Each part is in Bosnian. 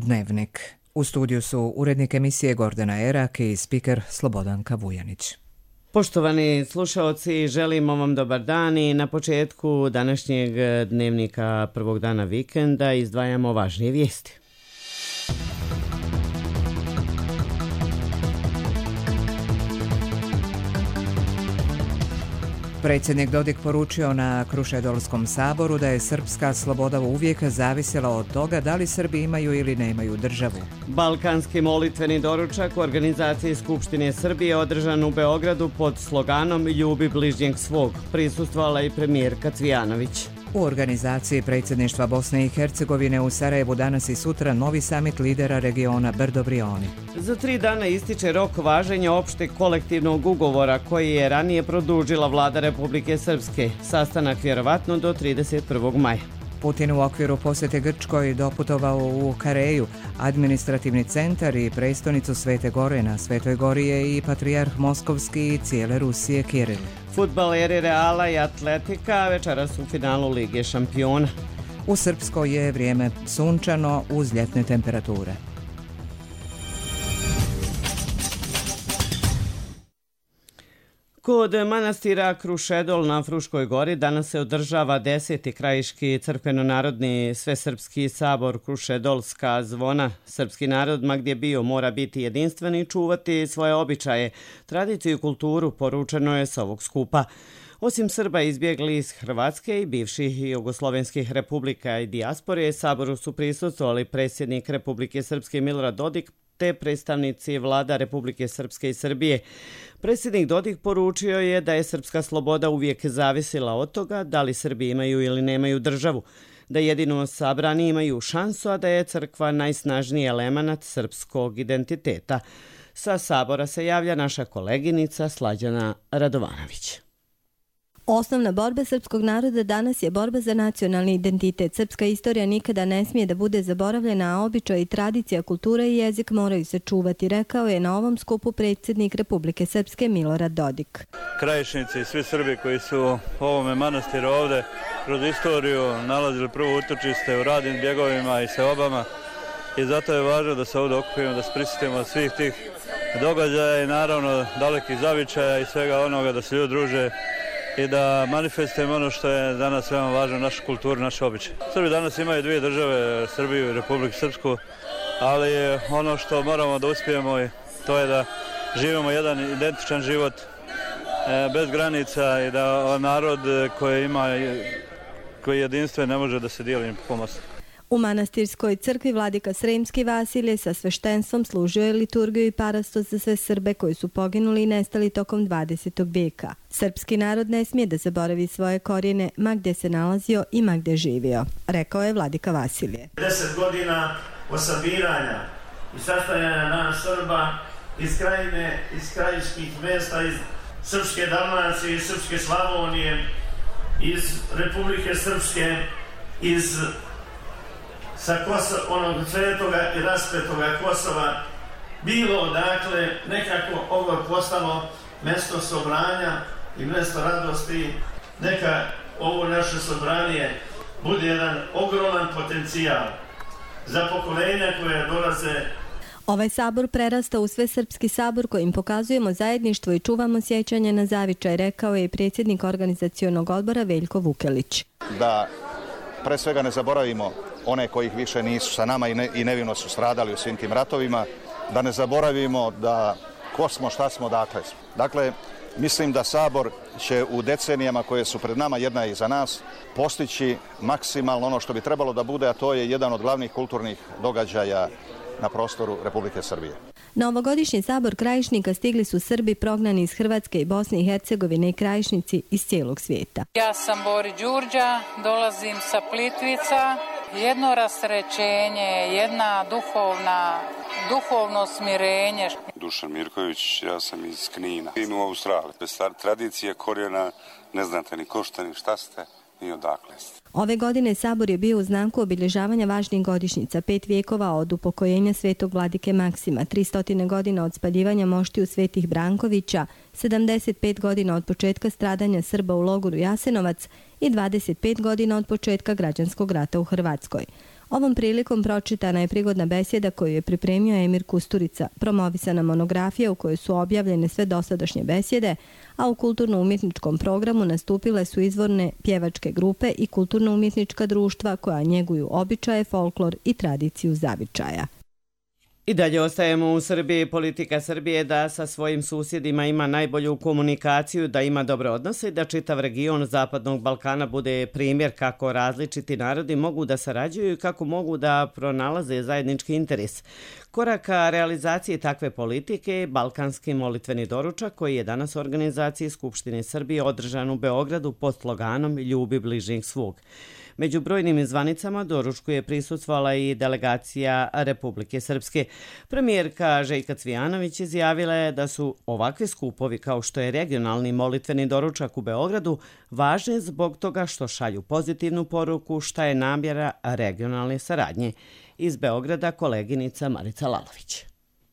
Dnevnik. U studiju su urednik emisije Gordana Erak i spiker Slobodanka Vujanić. Poštovani slušaoci, želimo vam dobar dan i na početku današnjeg dnevnika prvog dana vikenda izdvajamo važnije vijesti. Predsjednik Dodik poručio na Krušedolskom saboru da je srpska sloboda uvijek zavisila od toga da li Srbi imaju ili nemaju državu. Balkanski molitveni doručak u organizaciji Skupštine Srbije održan u Beogradu pod sloganom Ljubi bližnjeg svog. Prisustvovala i premijerka Cvijanović. U organizaciji predsjedništva Bosne i Hercegovine u Sarajevu danas i sutra novi samit lidera regiona Brdo-Brioni. Za 3 dana ističe rok važenja opšteg kolektivnog ugovora koji je ranije produžila vlada Republike Srpske. Sastanak vjerovatno do 31. maja. Putin u okviru posjete Grčkoj doputovao u Kareju, administrativni centar i prestonicu Svete Gore. Na Svetoj Gori je i patrijarh Moskovski i cijele Rusije Kiril. Fudbaleri Reala i Atletika večeras u finalu Lige šampiona. U Srpskoj je vrijeme sunčano uz ljetne temperature. Kod manastira Krušedol na Fruškoj gori danas se održava 10. krajiški crkveno-narodni svesrpski sabor Krušedolska zvona. Srpski narod ma gdje bio mora biti jedinstven i čuvati svoje običaje, tradiciju i kulturu, poručeno je s ovog skupa. Osim Srba izbjegli iz Hrvatske i bivših jugoslovenskih republika i dijaspore, saboru su prisustvovali predsjednik Republike Srpske Milorad Dodik te predstavnici vlada Republike Srpske i Srbije. Predsjednik Dodik poručio je da je srpska sloboda uvijek zavisila od toga da li Srbi imaju ili nemaju državu, da jedino sabrani imaju šansu, a da je crkva najsnažniji elemenat srpskog identiteta. Sa sabora se javlja naša koleginica Slađana Radovanović. Osnovna borba srpskog naroda danas je borba za nacionalni identitet. Srpska istorija nikada ne smije da bude zaboravljena, a običaj, tradicija, kultura i jezik moraju se čuvati, rekao je na ovom skupu predsjednik Republike Srpske Milorad Dodik. Krajišnici i svi Srbi koji su u ovome manastiru ovde kroz istoriju nalazili prvo utočište u radnim bjegovima i seobama i zato je važno da se ovdje okupimo, da se prisjetimo svih tih događaja i naravno dalekih zavičaja i svega onoga, da se ljudi druže i da manifestujemo ono što je danas veoma važno, našu kulturu, naše običaje. Srbi danas imaju 2 države, Srbiju i Republiku Srpsku, ali ono što moramo da uspijemo to je da živimo jedan identičan život bez granica i da narod koji je jedinstven ne može da se dijeli po mostu. U manastirskoj crkvi vladika Sremski Vasilije sa sveštenstvom služio je liturgiju i parastos za sve Srbe koji su poginuli i nestali tokom 20. vijeka. Srpski narod ne smije da zaboravi svoje korijene ma gdje se nalazio i ma gdje živio, rekao je vladika Vasilije. 10 godina osabiranja i sastavljanja nas Srba iz krajine, iz krajiških mjesta, iz Srpske Dalmacije, iz Srpske Slavonije, iz Republike Srpske, iz sa onog svetoga i raspetoga Kosova, bilo dakle nekako ovo postalo mjesto sobranja i mjesto radosti. Neka ovo naše sobranje bude jedan ogroman potencijal za pokolenja koje dolaze. Ovaj sabor prerasta u svesrpski sabor kojim pokazujemo zajedništvo i čuvamo sjećanje na zavičaj, rekao je i predsjednik organizacionog odbora Veljko Vukelić. Da pre svega ne zaboravimo one kojih više nisu sa nama i nevino su stradali u svim tim ratovima, da ne zaboravimo da ko smo, šta smo, dakle smo. Dakle, mislim da Sabor će u decenijama koje su pred nama, jedna iza nas, postići maksimalno ono što bi trebalo da bude, a to je jedan od glavnih kulturnih događaja na prostoru Republike Srbije. Na ovogodišnji sabor krajišnika stigli su Srbi prognani iz Hrvatske i Bosne i Hercegovine i krajišnici iz cijelog svijeta. Ja sam Bori Đurđa, dolazim sa Plitvica. Jedno rasterećenje, jedna duhovno smirenje. Dušan Mirković, ja sam iz Knina. U Australiji, bez tradicije, korijena, ne znate ni ko ste, ni šta ste, ni odakle ste. Ove godine sabor je bio u znaku obilježavanja važnih godišnjica, 5 vijekova od upokojenja svetog vladike Maksima, 300 godina od spaljivanja moštiju svetih Brankovića, 75 godina od početka stradanja Srba u logoru Jasenovac i 25 godina od početka građanskog rata u Hrvatskoj. Ovom prilikom pročitana je prigodna besjeda koju je pripremio Emir Kusturica, promovisana monografija u kojoj su objavljene sve dosadašnje besjede, a u kulturno-umjetničkom programu nastupile su izvorne pjevačke grupe i kulturno-umjetnička društva koja njeguju običaje, folklor i tradiciju zavičaja. I dalje ostajemo u Srbiji. Politika Srbije da sa svojim susjedima ima najbolju komunikaciju, da ima dobre odnose i da čitav region Zapadnog Balkana bude primjer kako različiti narodi mogu da sarađuju i kako mogu da pronalaze zajednički interes. Korak ka realizaciji takve politike je Balkanski molitveni doručak koji je danas u organizaciji Skupštine Srbije održan u Beogradu pod sloganom Ljubi bližnjeg svog. Među brojnim zvanicama doručku je prisustvovala i delegacija Republike Srpske. Premijerka Željka Cvijanović izjavila je da su ovakvi skupovi kao što je regionalni molitveni doručak u Beogradu važni zbog toga što šalju pozitivnu poruku šta je namjera regionalne saradnje. Iz Beograda koleginica Marica Lalović.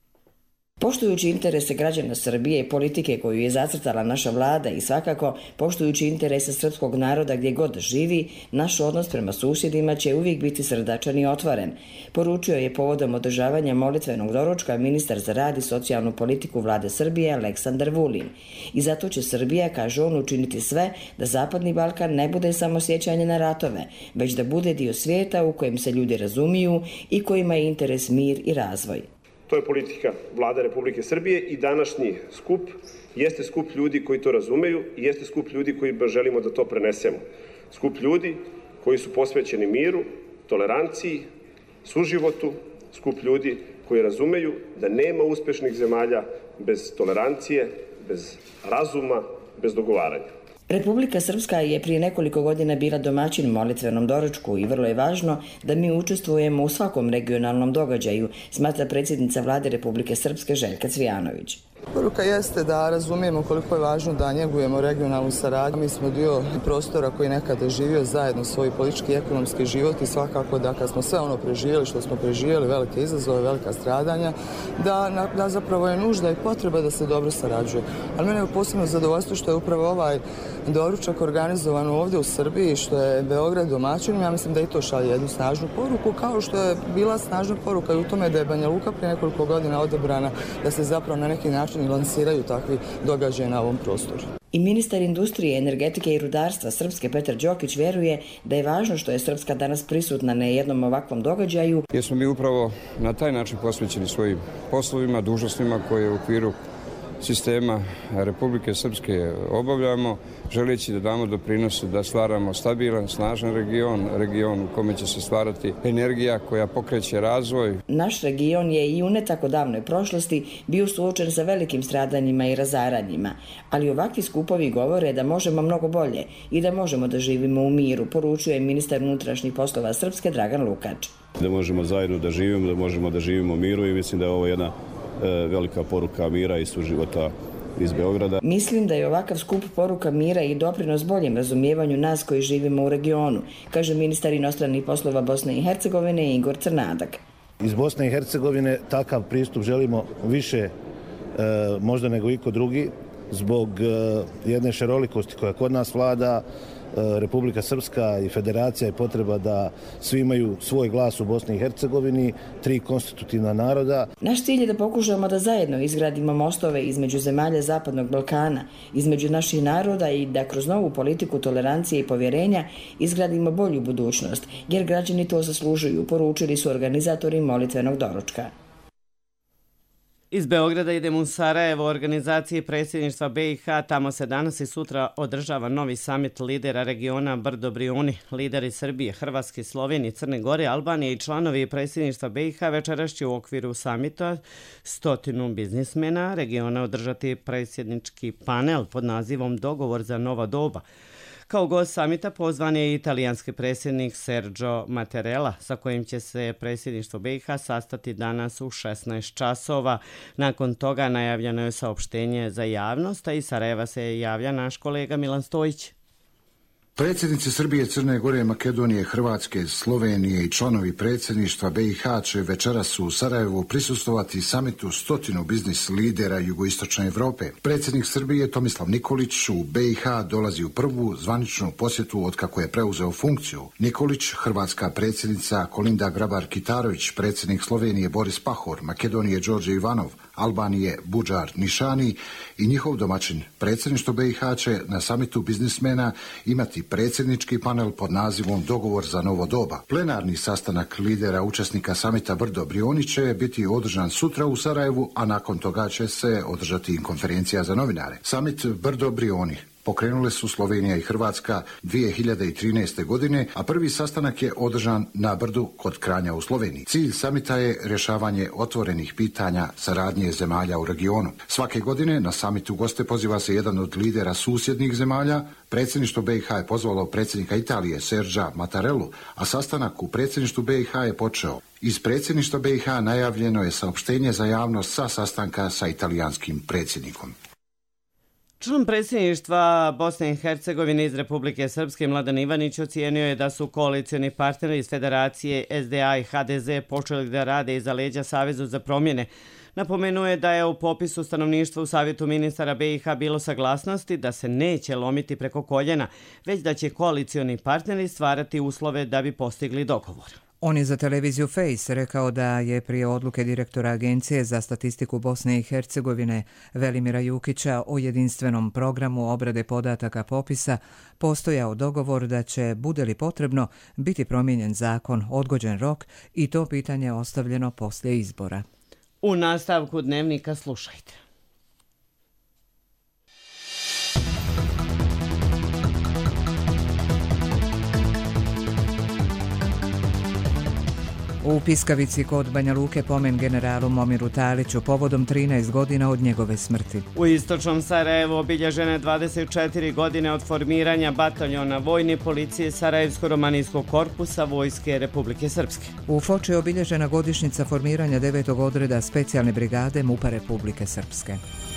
Poštujući interese građana Srbije i politike koju je zacrtala naša vlada i svakako poštujući interese srpskog naroda gdje god živi, naš odnos prema susjedima će uvijek biti srdačan i otvoren, poručio je povodom održavanja molitvenog doručka ministar za rad i socijalnu politiku vlade Srbije Aleksandar Vulin. I zato će Srbija, kaže on, učiniti sve da Zapadni Balkan ne bude samo sjećanje na ratove, već da bude dio svijeta u kojem se ljudi razumiju i kojima je interes mir i razvoj. To je politika vlade Republike Srbije i današnji skup jeste skup ljudi koji to razumeju i jeste skup ljudi koji želimo da to prenesemo. Skup ljudi koji su posvećeni miru, toleranciji, suživotu, skup ljudi koji razumeju da nema uspješnih zemalja bez tolerancije, bez razuma, bez dogovaranja. Republika Srpska je prije nekoliko godina bila domaćin molitvenom doručku i vrlo je važno da mi učestvujemo u svakom regionalnom događaju, smatra predsjednica vlade Republike Srpske Željka Cvijanović. Poruka jeste da razumijemo koliko je važno da njegujemo regionalnu saradnju. Mi smo dio prostora koji nekada živio zajedno svoj politički i ekonomski život i svakako da kad smo sve ono preživjeli što smo preživjeli, velike izazove, velika stradanja, da zapravo je nužda i potreba da se dobro sarađuje. Ali mene je posebno zadovoljstvo što je upravo ovaj doručak organizovan ovdje u Srbiji, što je Beograd domaćin. Ja mislim da i to šalje jednu snažnu poruku, kao što je bila snažna poruka i u tome da je Banja Luka prije nekoliko godina odabrana da se zapravo na neki način i lansiraju takvi događaji na ovom prostoru. I ministar industrije, energetike i rudarstva Srpske Petar Đokić vjeruje da je važno što je Srpska danas prisutna na jednom ovakvom događaju. Jer smo mi upravo na taj način posvećeni svojim poslovima, dužnostima koje u okviru sistema Republike Srpske obavljamo, želeći da damo doprinos da stvaramo stabilan, snažan region u kome će se stvarati energija koja pokreće razvoj. Naš region je i u ne tako davnoj prošlosti bio suočen sa velikim stradanjima i razaranjima, ali ovakvi skupovi govore da možemo mnogo bolje i da možemo da živimo u miru, poručuje ministar unutrašnjih poslova Srpske Dragan Lukač. Da možemo zajedno da živimo, da možemo da živimo u miru i mislim da je ovo jedna velika poruka mira i suživota iz Beograda. Mislim da je ovakav skup poruka mira i doprinos boljem razumijevanju nas koji živimo u regionu, kaže ministar inostranih poslova Bosne i Hercegovine Igor Crnadak. Iz Bosne i Hercegovine takav pristup želimo više možda nego iko drugi zbog jedne šarolikosti koja kod nas vlada. Republika Srpska i Federacija je potreba da svi imaju svoj glas u Bosni i Hercegovini, 3 konstitutivna naroda. Naš cilj je da pokušamo da zajedno izgradimo mostove između zemalja Zapadnog Balkana, između naših naroda i da kroz novu politiku tolerancije i povjerenja izgradimo bolju budućnost, jer građani to zaslužuju, poručili su organizatori molitvenog doručka. Iz Beograda idemo u Sarajevo, organizaciji predsjedništva BiH. Tamo se danas i sutra održava novi samit lidera regiona Brdo-Brijuni. Lideri Srbije, Hrvatske, Slovenije, Crne Gore, Albanije i članovi predsjedništva BiH večeras će u okviru samita 100 biznismena regiona održati predsjednički panel pod nazivom Dogovor za nova doba. Kao gost samita pozvan je italijanski predsjednik Sergio Mattarella, sa kojim će se predsjedništvo BiH sastati danas u 16 časova. Nakon toga najavljeno je saopštenje za javnost, a iz Sarajeva se javlja naš kolega Milan Stojić. Predsjednici Srbije, Crne Gore, Makedonije, Hrvatske, Slovenije i članovi predsjedništva BiH će večeras u Sarajevu prisustvovati samitu 100 biznis lidera jugoistočne Evrope. Predsjednik Srbije Tomislav Nikolić u BiH dolazi u prvu zvaničnu posjetu otkako je preuzeo funkciju. Nikolić, hrvatska predsjednica Kolinda Grabar-Kitarović, predsjednik Slovenije Boris Pahor, Makedonije Đorđe Ivanov, Albanije Budžar Nišani i njihov domaćin. Predsjedništvo BiH će na samitu biznismena imati predsjednički panel pod nazivom Dogovor za novo doba. Plenarni sastanak lidera učesnika samita Brdo Brioni će biti održan sutra u Sarajevu, a nakon toga će se održati konferencija za novinare. Samit Brdo Brioni pokrenule su Slovenija i Hrvatska 2013. godine, a prvi sastanak je održan na Brdu kod Kranja u Sloveniji. Cilj samita je rješavanje otvorenih pitanja saradnje zemalja u regionu. Svake godine na samitu goste poziva se jedan od lidera susjednih zemalja. Predsjedništvo BiH je pozvalo predsjednika Italije Sergea Mattarellu, a sastanak u predsjedništvu BiH je počeo. Iz predsjedništva BiH najavljeno je saopštenje za javnost sa sastanka sa italijanskim predsjednikom. Član predsjedništva Bosne i Hercegovine iz Republike Srpske Mladen Ivanić ocijenio je da su koalicioni partneri iz Federacije SDA i HDZ počeli da rade iza leđa Savezu za promjene. Napomenuo je da je u popisu stanovništva u Savjetu ministara BiH bilo saglasnosti da se neće lomiti preko koljena, već da će koalicioni partneri stvarati uslove da bi postigli dogovor. On je za televiziju Face rekao da je prije odluke direktora Agencije za statistiku Bosne i Hercegovine Velimira Jukića o jedinstvenom programu obrade podataka popisa postojao dogovor da će, bude li potrebno, biti promijenjen zakon, odgođen rok i to pitanje ostavljeno poslije izbora. U nastavku dnevnika slušajte. U Piskavici kod Banja Luke pomen generalu Momiru Taliću povodom 13 godina od njegove smrti. U istočnom Sarajevu obilježene 24 godine od formiranja bataljona vojne policije Sarajevsko-romanijskog korpusa Vojske Republike Srpske. U Foči je obilježena godišnjica formiranja 9. odreda specijalne brigade MUP-a Republike Srpske.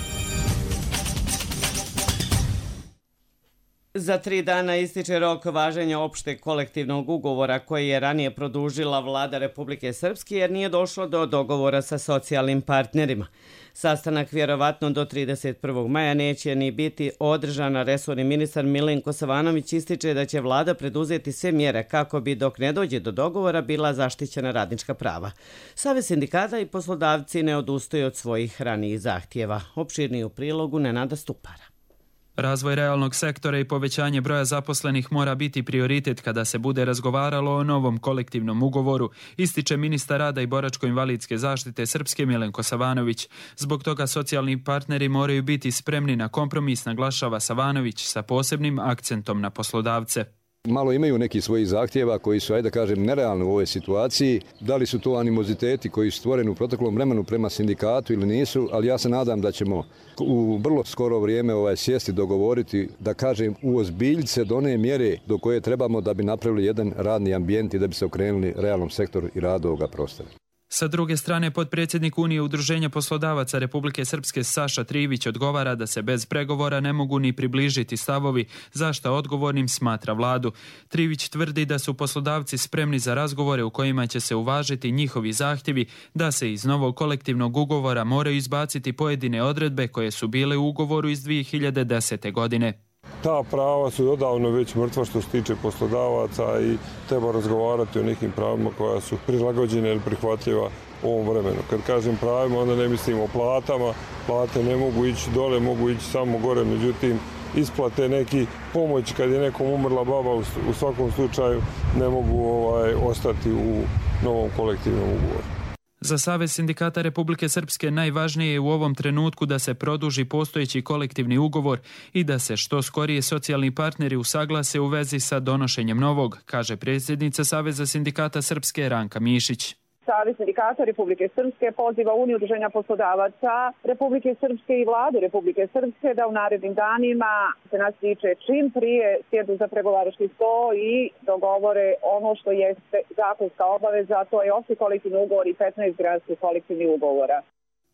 Za 3 dana ističe rok važenja opšteg kolektivnog ugovora koji je ranije produžila vlada Republike Srpske jer nije došlo do dogovora sa socijalnim partnerima. Sastanak vjerovatno do 31. maja neće ni biti održan, a resorni ministar Milenko Savanović ističe da će vlada preduzeti sve mjere kako bi dok ne dođe do dogovora bila zaštićena radnička prava. Savez sindikata i poslodavci ne odustaju od svojih ranijih zahtjeva. Opširniji u prilogu Nenada Stupara. Razvoj realnog sektora i povećanje broja zaposlenih mora biti prioritet kada se bude razgovaralo o novom kolektivnom ugovoru, ističe ministar rada i boračko-invalidske zaštite Srpske Milenko Savanović. Zbog toga socijalni partneri moraju biti spremni na kompromis, naglašava Savanović, sa posebnim akcentom na poslodavce. Malo imaju neki svojih zahtjeva koji su, ajde da kažem, nerealni u ovoj situaciji. Da li su to animoziteti koji su stvoreni u proteklom vremenu prema sindikatu ili nisu, ali ja se nadam da ćemo u vrlo skoro vrijeme sjesti, dogovoriti, da kažem, uozbiljiti se do one mjere do koje trebamo da bi napravili jedan radni ambijent i da bi se okrenuli realnom sektoru i radu ovoga prostora. Sa druge strane, potpredsjednik Unije Udruženja poslodavaca Republike Srpske Saša Trivić odgovara da se bez pregovora ne mogu ni približiti stavovi, za šta odgovornim smatra vladu. Trivić tvrdi da su poslodavci spremni za razgovore u kojima će se uvažiti njihovi zahtjevi da se iz novog kolektivnog ugovora moraju izbaciti pojedine odredbe koje su bile u ugovoru iz 2010. godine. Ta prava su odavno već mrtva što se tiče poslodavaca i treba razgovarati o nekim pravima koja su prilagođene ili prihvatljiva u ovom vremenu. Kad kažem pravima, onda ne mislim o platama. Plate ne mogu ići dole, mogu ići samo gore, međutim isplate neki pomoć kad je nekom umrla baba u svakom slučaju ne mogu ostati u novom kolektivnom ugovoru. Za Savez sindikata Republike Srpske najvažnije je u ovom trenutku da se produži postojeći kolektivni ugovor i da se što skorije socijalni partneri usaglase u vezi sa donošenjem novog, kaže predsjednica Saveza sindikata Srpske Ranka Mišić. Savez sindikata Republike Srpske poziva Uniju udruženja poslodavaca Republike Srpske i vladu Republike Srpske da u narednim danima se nas tiče čim prije sjednu za pregovarački sto i dogovore ono što je zakonska obaveza, to je opšti kolektivni ugovor i 15 gradskih kolektivnih ugovora.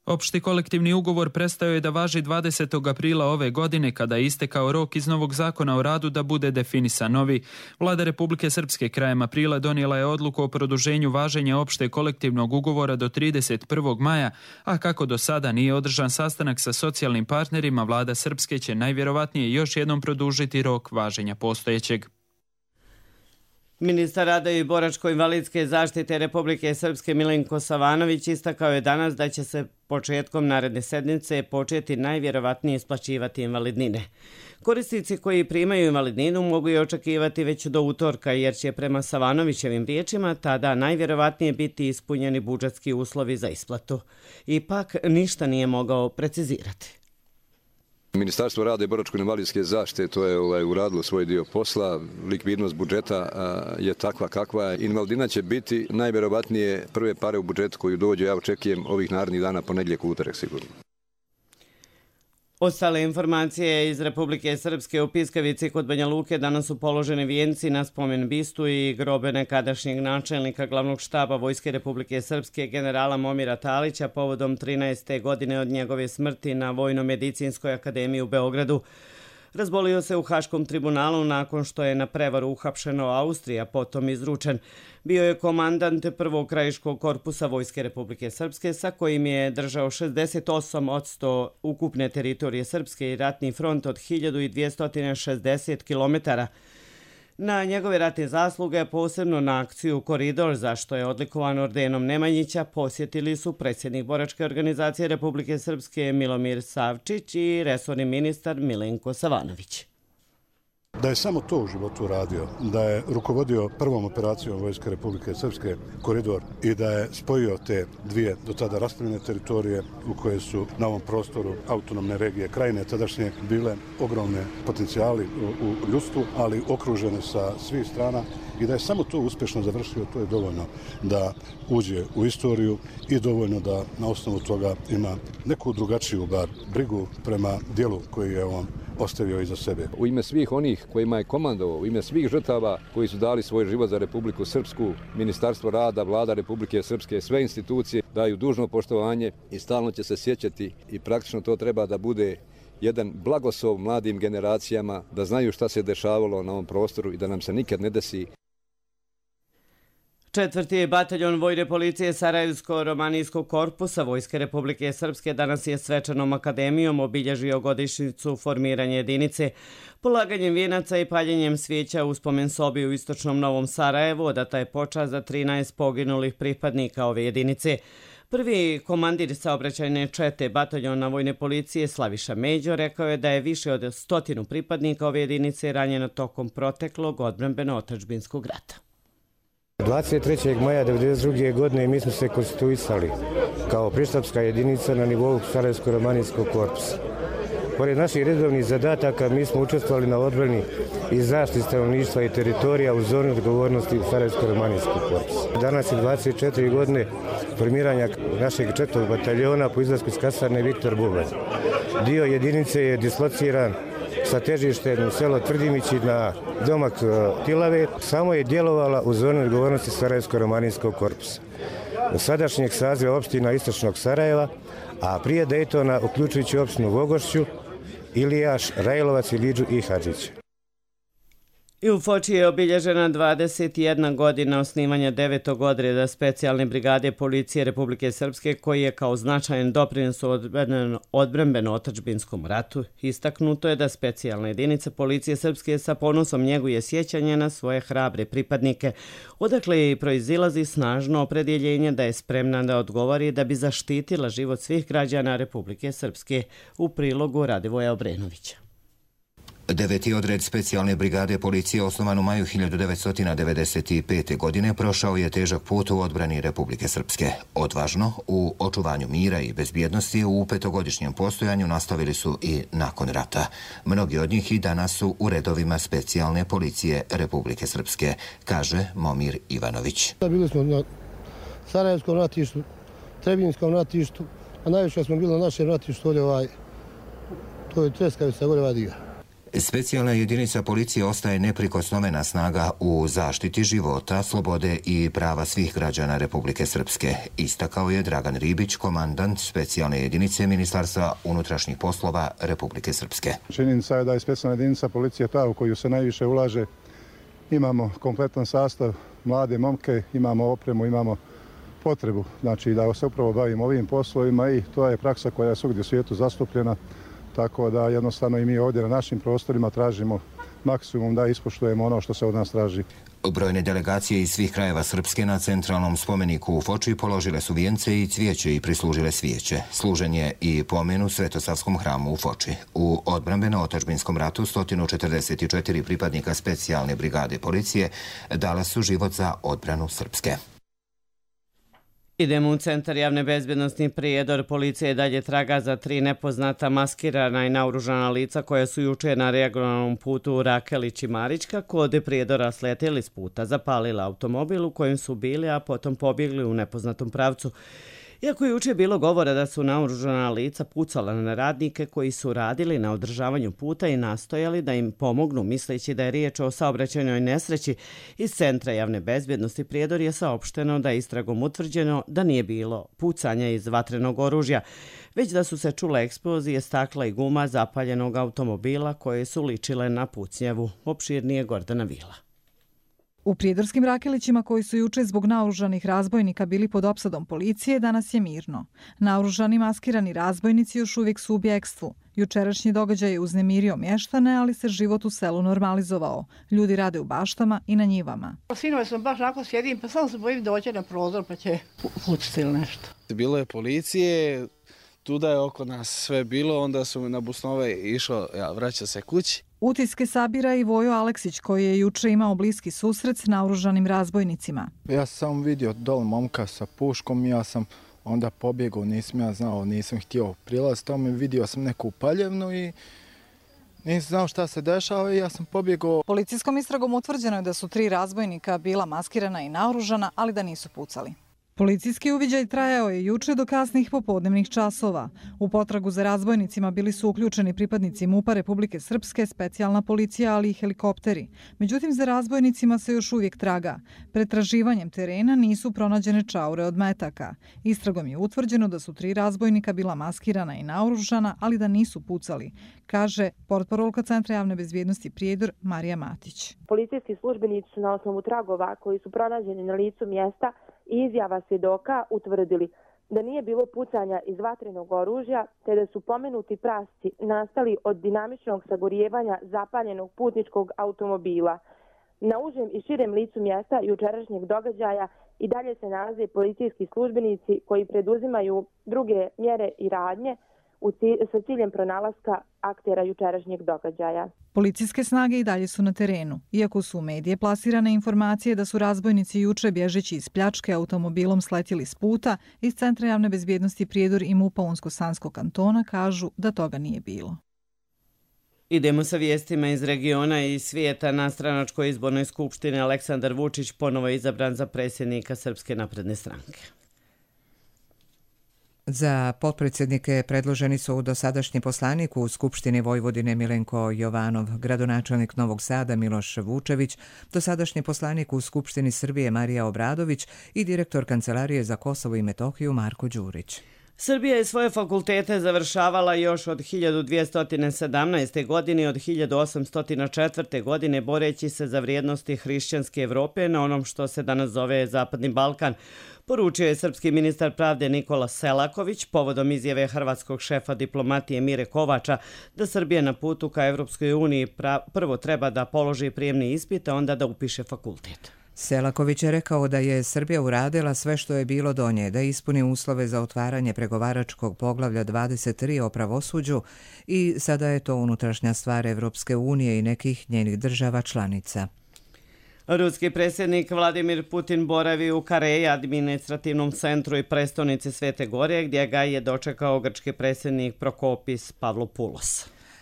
Opšti kolektivni ugovor prestao je da važi 20. aprila ove godine kada je istekao rok iz novog zakona o radu da bude definisan novi. Vlada Republike Srpske krajem aprila donijela je odluku o produženju važenja opšte kolektivnog ugovora do 31. maja, a kako do sada nije održan sastanak sa socijalnim partnerima, Vlada Srpske će najvjerovatnije još jednom produžiti rok važenja postojećeg. Ministar rada i boračko-invalidske zaštite Republike Srpske Milenko Savanović istakao je danas da će se početkom naredne sedmice početi najvjerovatnije isplaćivati invalidnine. Korisnici koji primaju invalidninu mogu je očekivati već do utorka jer će prema Savanovićevim riječima tada najvjerovatnije biti ispunjeni budžetski uslovi za isplatu. Ipak ništa nije mogao precizirati. Ministarstvo rada i boračko-invalidske zaštite to je uradilo svoj dio posla. Likvidnost budžeta je takva kakva je. Invalidnina će biti najvjerovatnije prve pare u budžetu koju dođe. Ja očekujem ovih narednih dana, ponedjeljak, utorak sigurno. Ostale informacije iz Republike Srpske u Piskavici kod Banja Luke danas su položeni vijenci na spomen bistu i grobe nekadašnjeg načelnika glavnog štaba Vojske Republike Srpske generala Momira Talića povodom 13. godine od njegove smrti na Vojno-medicinskoj akademiji u Beogradu. Razbolio se u Haškom tribunalu nakon što je na prevaru uhapšeno Austrija, potom izručen. Bio je komandant prvog krajiškog korpusa Vojske Republike Srpske sa kojim je držao 68% ukupne teritorije Srpske i ratni front od 1260 km. Na njegove ratne zasluge, posebno na akciju Koridor, za što je odlikovan ordenom Nemanjića, posjetili su predsjednik boračke organizacije Republike Srpske Milomir Savčić i resorni ministar Milenko Savanović. Da je samo to u životu radio, da je rukovodio prvom operacijom Vojske Republike Srpske Koridor i da je spojio te dvije do tada rastavljene teritorije u koje su na ovom prostoru autonomne regije Krajine tadašnje bile ogromne potencijali u ljudstvu, ali okružene sa svih strana, i da je samo to uspješno završio, to je dovoljno da uđe u istoriju i dovoljno da na osnovu toga ima neku drugačiju bar brigu prema dijelu koji je on ostavio iza sebe. U ime svih onih kojima je komandovao, u ime svih žrtava koji su dali svoj život za Republiku Srpsku, Ministarstvo rada, Vlada Republike Srpske, sve institucije daju dužno poštovanje i stalno će se sjećati i praktično to treba da bude jedan blagoslov mladim generacijama, da znaju šta se dešavalo na ovom prostoru i da nam se nikad ne desi. 4. bataljon Vojne policije Sarajevsko-romanijskog korpusa Vojske Republike Srpske danas je svečanom akademijom obilježio godišnjicu formiranja jedinice. Polaganjem vijenaca i paljenjem svijeća u spomen sobi u istočnom Novom Sarajevu odata je počast za 13 poginulih pripadnika ove jedinice. Prvi komandir saobraćajne čete bataljona Vojne policije Slaviša Međo rekao je da je više od 100 pripadnika ove jedinice ranjeno tokom proteklog odbrambeno-otadžbinskog rata. 23. maja 1992. godine mi smo se konstituisali kao prištabska jedinica na nivou Sarajevsko-romanijskog korpusa. Pored naših redovnih zadataka mi smo učestvovali na odbrani i zaštiti stanovništva i teritorija u zoni odgovornosti Sarajevsko-romanijskog korpusa. Danas je 24 godine formiranja našeg 4. bataljona po izlasku iz kasarne Viktor Bubanj. Dio jedinice je dislociran sa težištem u selo Tvrdimići na domak Tilave, samo je djelovala u zoni odgovornosti Sarajevsko-romanijskog korpusa. Do sadašnjeg saziva opština istočnog Sarajeva, a prije Dejtona uključujući opštinu Vogošću, Ilijaš, Rajlovac, Ilidžu i Hadžić. I u Foči je obilježena 21 godina osnivanja 9. odreda specijalne brigade policije Republike Srpske koji je kao značajan doprinos u odbrambeno-otadžbinskom ratu. Istaknuto je da specijalna jedinica policije Srpske sa ponosom njeguje sjećanje na svoje hrabre pripadnike, odakle je i proizilazi snažno opredjeljenje da je spremna da odgovori da bi zaštitila život svih građana Republike Srpske, u prilogu Radivoja Obrenovića. 9. odred specijalne brigade policije osnovan u maju 1995. godine prošao je težak put u odbrani Republike Srpske. Odvažno, u očuvanju mira i bezbjednosti u 5-godišnjem postojanju nastavili su i nakon rata. Mnogi od njih i danas su u redovima specijalne policije Republike Srpske, kaže Momir Ivanović. Bili smo na Sarajevskom ratištu, Trebinskom ratištu, a najviše smo bili na našem ratištu, to je Treskavica, gore Vadiga. Specijalna jedinica policije ostaje neprikosnovena snaga u zaštiti života, slobode i prava svih građana Republike Srpske, istakao je Dragan Ribić, komandant specijalne jedinice Ministarstva unutrašnjih poslova Republike Srpske. Činjenica je da je specijalna jedinica policije ta u koju se najviše ulaže. Imamo kompletan sastav, mlade momke, imamo opremu, imamo potrebu. Znači da se upravo bavimo ovim poslovima i to je praksa koja je svugdje u svijetu zastupljena. Tako da jednostavno i mi ovdje na našim prostorima tražimo maksimum da ispoštujemo ono što se od nas traži. Brojne delegacije iz svih krajeva Srpske na centralnom spomeniku u Foči položile su vijence i cvijeće i prislužile svijeće. Služen je i pomen u Svetosavskom hramu u Foči. U odbrambeno-otadžbinskom ratu 144 pripadnika specijalne brigade policije dala su život za odbranu Srpske. Idemo u centar javne bezbjednosti Prijedor. Policija je dalje traga za 3 nepoznata maskirana i naoružana lica koja su juče na regionalnom putu Rakelić i Marička kod Prijedora sletjeli s puta, zapalila automobil u kojem su bili, a potom pobjegli u nepoznatom pravcu. Iako je juče bilo govora da su naoružana lica pucala na radnike koji su radili na održavanju puta i nastojali da im pomognu, misleći da je riječ o saobraćajnoj nesreći, iz centra javne bezbjednosti Prijedor je saopšteno da je istragom utvrđeno da nije bilo pucanja iz vatrenog oružja, već da su se čule eksplozije stakla i guma zapaljenog automobila koje su ličile na pucnjavu. Opširnije Gordana Vila. U prijedorskim Rakelićima koji su juče zbog naoružanih razbojnika bili pod opsadom policije, danas je mirno. Naoružani maskirani razbojnici još uvijek su u bjekstvu. Jučerašnji događaj je uznemirio mještane, ali se život u selu normalizovao. Ljudi rade u baštama i na njivama. Sinove sam baš nakon sjedim, pa samo se bojim da dođe na prozor pa će puciti ili nešto. Bilo je policije, tuda je oko nas sve bilo, onda su na busnove išao, vraća se kući. Utiske sabira i Vojo Aleksić koji je juče imao bliski susret s naoružanim razbojnicima. Ja sam samo vidio dol momka sa puškom i ja sam onda pobjegao, nisam ja znao, nisam htio prilaziti tome, vidio sam neku paljevnu i nisam znao šta se dešava i ja sam pobjegao. Policijskom istragom utvrđeno je da su 3 razbojnika bila maskirana i naoružana, ali da nisu pucali. Policijski uviđaj trajao je juče do kasnih popodnevnih časova. U potragu za razbojnicima bili su uključeni pripadnici MUP-a Republike Srpske, specijalna policija, ali i helikopteri. Međutim, za razbojnicima se još uvijek traga. Pretraživanjem terena nisu pronađene čaure od metaka. Istragom je utvrđeno da su 3 razbojnika bila maskirana i naoružana, ali da nisu pucali, kaže portparolka Centra javne bezbjednosti Prijedor Marija Matić. Policijski službenici su na osnovu tragova koji su pronađeni na licu mjesta i izjava svjedoka utvrdili da nije bilo pucanja iz vatrenog oružja, te da su pomenuti prasci nastali od dinamičnog sagorijevanja zapaljenog putničkog automobila. Na užem i širem licu mjesta jučerašnjeg događaja i dalje se nalaze policijski službenici koji preduzimaju druge mjere i radnje sa ciljem pronalaska aktera jučerašnjeg događaja. Policijske snage i dalje su na terenu. Iako su u medije plasirane informacije da su razbojnici juče bježeći iz pljačke automobilom sletjeli s puta, iz Centra javne bezbjednosti Prijedor i MUP-a Unsko-Sanskog kantona kažu da toga nije bilo. Idemo sa vijestima iz regiona i svijeta. Na stranačkoj izbornoj skupštini Aleksandar Vučić ponovo je izabran za predsjednika Srpske napredne stranke. Za potpredsjednike predloženi su dosadašnji poslanik u Skupštini Vojvodine Milenko Jovanov, gradonačelnik Novog Sada Miloš Vučević, dosadašnji poslanik u Skupštini Srbije Marija Obradović i direktor Kancelarije za Kosovo i Metohiju Marko Đurić. Srbija je svoje fakultete završavala još od 1217. godine i od 1804. godine boreći se za vrijednosti hrišćanske Evrope na onom što se danas zove Zapadni Balkan. Poručio je srpski ministar pravde Nikola Selaković povodom izjave hrvatskog šefa diplomatije Mire Kovača da Srbija na putu ka Evropskoj uniji prvo treba da položi prijemni ispit, a onda da upiše fakultet. Selaković je rekao da je Srbija uradila sve što je bilo do nje, da ispuni uslove za otvaranje pregovaračkog poglavlja 23 o pravosuđu i sada je to unutrašnja stvar Evropske unije i nekih njenih država članica. Ruski predsjednik Vladimir Putin boravi u Kareji, administrativnom centru i prestonici Svete Gore, gdje ga je dočekao grčki predsjednik Prokopis Pavlopoulos.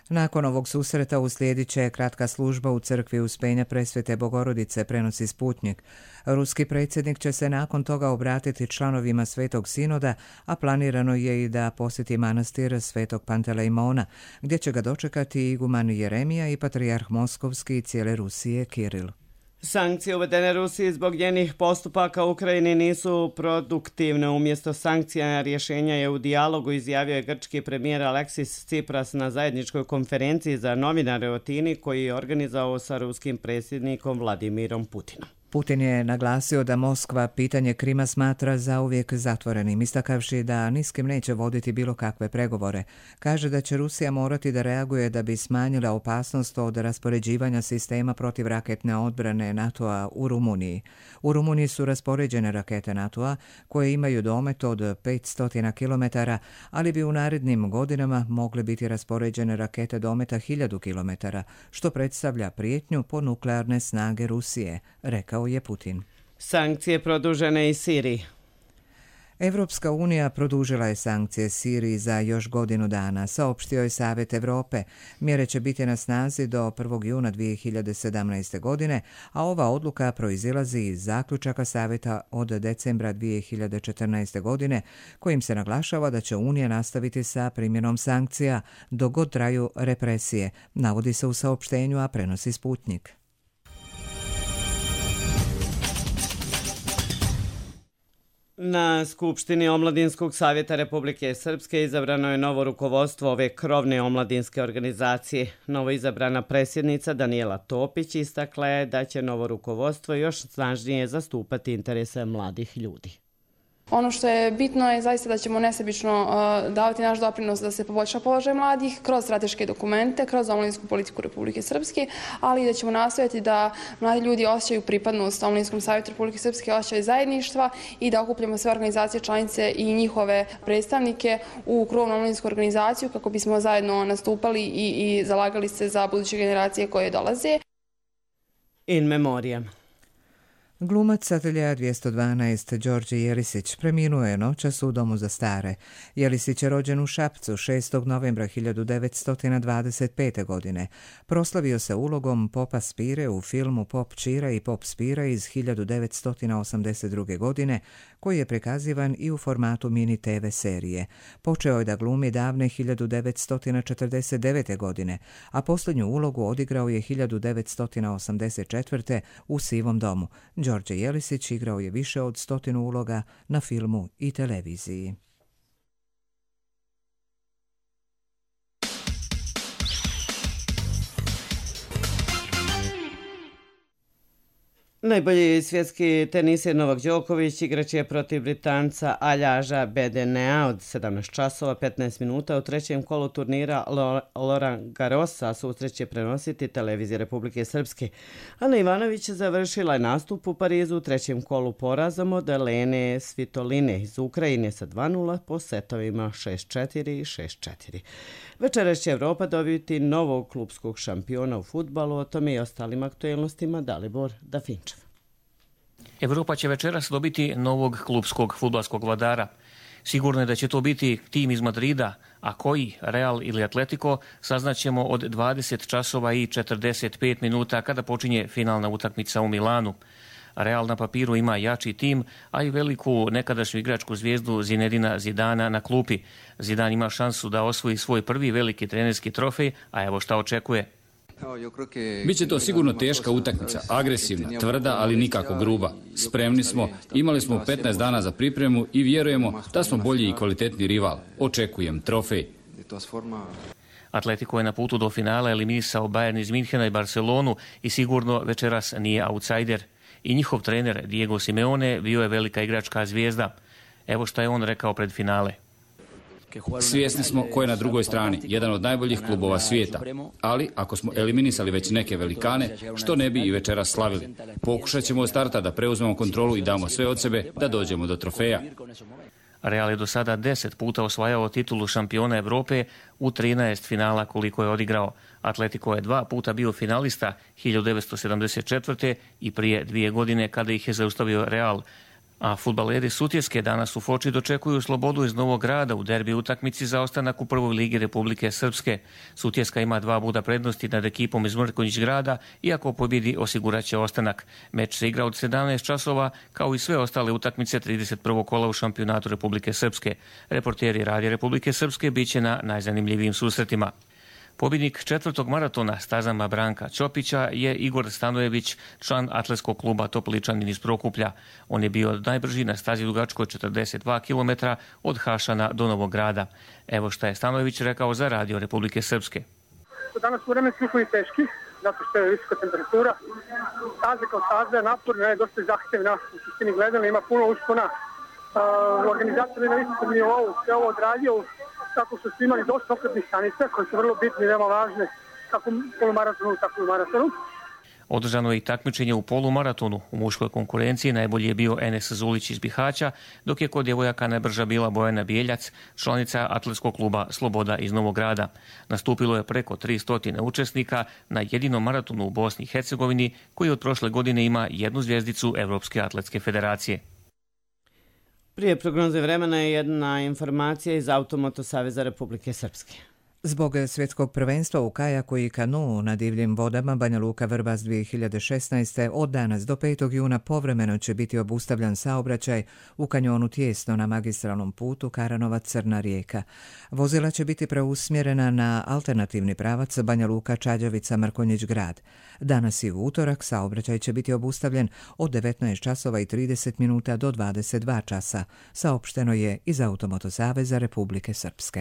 Nakon ovog susreta uslijedit će kratka služba u crkvi Uspenja Presvete Bogorodice, prenosi Sputnjik. Ruski predsjednik će se nakon toga obratiti članovima Svetog sinoda, a planirano je i da posjeti manastir Svetog Pantelejmona, gdje će ga dočekati iguman Jeremija i patrijarh Moskovski i cijele Rusije Kiril. Sankcije uvedene Rusiji zbog njenih postupaka u Ukrajini nisu produktivne. Umjesto sankcija rješenja je u dijalogu, izjavio je grčki premijer Aleksis Tsipras na zajedničkoj konferenciji za novinare u Atini koji je organizovao sa ruskim predsjednikom Vladimirom Putinom. Putin je naglasio da Moskva pitanje Krima smatra zauvijek zatvorenim, istakavši da ni s kim neće voditi bilo kakve pregovore. Kaže da će Rusija morati da reaguje da bi smanjila opasnost od raspoređivanja sistema protivraketne odbrane NATO-a u Rumuniji. U Rumuniji su raspoređene rakete NATO-a koje imaju domet od 500 km, ali bi u narednim godinama mogle biti raspoređene rakete dometa 1000 km, što predstavlja prijetnju po nuklearne snage Rusije, rekao je Putin. Sankcije produžene i Siriji. Evropska unija produžila je sankcije Siriji za još godinu dana, saopštio je Savjet Evrope. Mjere će biti na snazi do 1. juna 2017. godine, a ova odluka proizilazi iz zaključaka Savjeta od decembra 2014. godine, kojim se naglašava da će Unija nastaviti sa primjenom sankcija dok god traju represije, navodi se u saopštenju, a prenosi Sputnjik. Na Skupštini Omladinskog savjeta Republike Srpske izabrano je novo rukovodstvo ove krovne omladinske organizacije. Novo izabrana predsjednica Danijela Topić istakla je da će novo rukovodstvo još snažnije zastupati interese mladih ljudi. Ono što je bitno je zaista da ćemo nesebično davati naš doprinos da se poboljša položaj mladih kroz strateške dokumente, kroz omladinsku politiku Republike Srpske, ali i da ćemo nastojati da mladi ljudi osjećaju pripadnost Omladinskom savjetu Republike Srpske, osjećaju zajedništva i da okupljamo sve organizacije članice i njihove predstavnike u krovnu omladinsku organizaciju kako bismo zajedno nastupali i zalagali se za buduće generacije koje dolaze. In memoriam. Glumac Ateljea 212 Đorđe Jelisić preminuo je noćas u domu za stare. Jelisić je rođen u Šapcu 6. novembra 1925. godine. Proslavio se ulogom Popa Spire u filmu Pop Čira i Pop Spira iz 1982. godine, koji je prikazivan i u formatu mini TV serije. Počeo je da glumi davne 1949. godine, a posljednju ulogu odigrao je 1984. u Sivom domu. Đorđe Jelisić igrao je više od 100 uloga na filmu i televiziji. Najbolji svjetski tenisir Novak Đoković igraće protiv Britanca Aljaža Bedenea od 17 časova 15 minuta u trećem kolu turnira Roland Garrosa. Susret će prenositi televizija Republike Srpske. Ana Ivanović završila je nastup u Parizu u trećem kolu porazom od Elene Svitoline iz Ukrajine sa 2:0 po setovima 6:4 i 6:4. Večeras će Evropa dobiti novog klubskog šampiona u fudbalu, o tome i ostalim aktuelnostima Dalibor Dafinčev. Evropa će večeras dobiti novog klubskog fudbalskog vladara. Sigurno je da će to biti tim iz Madrida, a koji, Real ili Atletico, saznaćemo od 20 časova i 45 minuta kada počinje finalna utakmica u Milanu. Real na papiru ima jači tim, a i veliku nekadašnju igračku zvijezdu Zinedina Zidana na klupi. Zidan ima šansu da osvoji svoj prvi veliki trenerski trofej, a evo šta očekuje. Biće to sigurno teška utakmica, agresivna, tvrda, ali nikako gruba. Spremni smo, imali smo 15 dana za pripremu i vjerujemo da smo bolji i kvalitetni rival. Očekujem trofej. Atletico je na putu do finala eliminisao Bayern iz Minhena i Barcelonu i sigurno večeras nije outsider. I njihov trener Diego Simeone bio je velika igračka zvijezda. Evo šta je on rekao pred finale. Svjesni smo ko je na drugoj strani, jedan od najboljih klubova svijeta. Ali ako smo eliminisali već neke velikane, što ne bi i večeras slavili. Pokušat ćemo od starta da preuzmemo kontrolu i damo sve od sebe da dođemo do trofeja. Real je do sada 10 puta osvajao titulu šampiona Evrope u 13 finala koliko je odigrao. Atletico je 2 puta bio finalista 1974. i prije 2 godine kada ih je zaustavio Real. A fudbaleri Sutjeske danas u Foči dočekuju Slobodu iz Novog Grada u derbi utakmici za ostanak u prvoj ligi Republike Srpske. Sutjeska ima 2 boda prednosti nad ekipom iz Mrkonjić Grada i ako pobjedi osiguraće ostanak. Meč se igra od 17 časova kao i sve ostale utakmice 31. kola u šampionatu Republike Srpske. Reporteri Radija Republike Srpske biće na najzanimljivijim susretima. Pobjednik 4. maratona stazama Branka Ćopića je Igor Stanojević, član atletskog kluba Topličanin iz Prokuplja. On je bio najbrži na stazi dugačkoj 42 km od Hašana do Novog Grada. Evo šta je Stanojević rekao za Radio Republike Srpske. Danas su vremenski uslovi teški, zato što je visoka temperatura. Staza kao staza je naporna, je dosta zahtjevna, u suštini gledana, ima puno uspona. Organizatori na visokom nivou sve ovo odradio, tako što su imali dosta okretnih stanica koje su vrlo bitne i veoma važne kako u polumaratonu, tako i u maratonu. Održano je i takmičenje u polumaratonu. U muškoj konkurenciji najbolji je bio Enes Zulić iz Bihaća, dok je kod djevojaka najbrža bila Bojana Bijeljac, članica atletskog kluba Sloboda iz Novog Grada. Nastupilo je preko 300 učesnika na jedinom maratonu u Bosni i Hercegovini, koji od prošle godine ima 1 zvjezdicu Evropske atletske federacije. Prije prognoze vremena je jedna informacija iz Automoto Saveza Republike Srpske. Zbog svjetskog prvenstva u kajaku i kanuu na divljim vodama Banja Luka Vrbas 2016. od danas do 5. juna povremeno će biti obustavljan saobraćaj u kanjonu Tijesno na magistralnom putu Karanovac-Crna Rijeka. Vozila će biti preusmjerena na alternativni pravac Banja Luka-Čađavica-Mrkonjić Grad. Danas i u utorak saobraćaj će biti obustavljen od 19 časova i 30 minuta do 22 časa, saopšteno je iz Automoto Saveza Republike Srpske.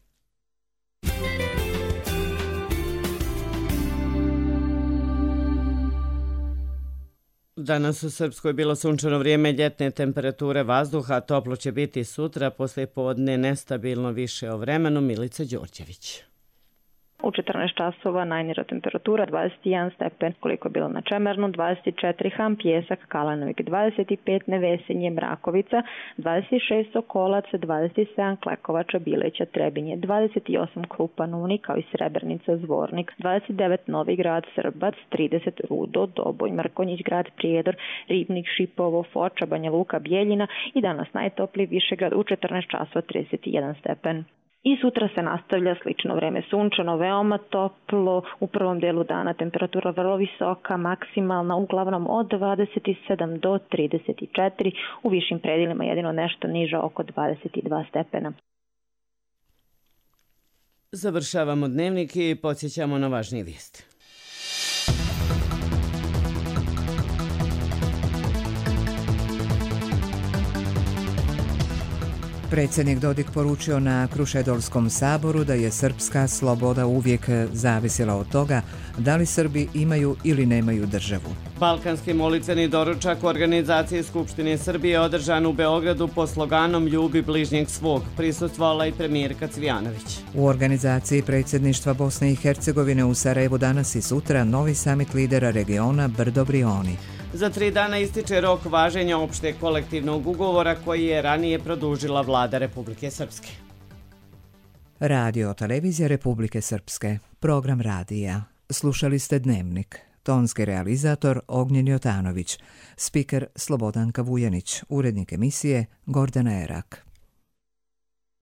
Danas u Srpskoj bilo sunčano vrijeme, ljetne temperature vazduha, toplo će biti sutra, poslije podne nestabilno više o vremenu. Milica Đorđević. U 14 časova najniža temperatura 21 stepen, koliko je bilo na Čemernu, 24 Ham, Pjesak, Kalanovik, 25 Nevesenje, Mrakovica, 26 Sokolac, 27 Klekovača, Bileća, Trebinje, 28 Krupan, Uni, kao i Srebrnica, Zvornik, 29 Novi Grad, Srbac, 30 Rudo, Doboj, Mrkonjić Grad, Prijedor, Ribnik, Šipovo, Foča, Banja Luka, Bijeljina i danas najtopliji Višegrad u 14 časova 31 stepen. I sutra se nastavlja slično vreme, sunčano, veoma toplo, u prvom delu dana temperatura vrlo visoka, maksimalna uglavnom od 27 do 34, u višim predjelima jedino nešto niža oko 22 stepena. Završavamo dnevnik i podsjećamo na važnije vijesti. Predsjednik Dodik poručio na Krušedolskom saboru da je srpska sloboda uvijek zavisila od toga da li Srbi imaju ili nemaju državu. Balkanski molitveni doručak u organizaciji Skupštine Srbije održan u Beogradu pod sloganom Ljubi bližnjeg svog. Prisustvovala i premijerka Cvijanović. U organizaciji predsjedništva Bosne i Hercegovine u Sarajevu danas i sutra novi samit lidera regiona Brdo-Brioni. Za 3 dana ističe rok važenja opšteg kolektivnog ugovora koji je ranije produžila vlada Republike Srpske. Radio televizija Republike Srpske. Program radija. Slušali ste Dnevnik. Tonski realizator Ognjen Jotanović. Spiker Slobodanka Vujanić. Urednik emisije Gordana Erak.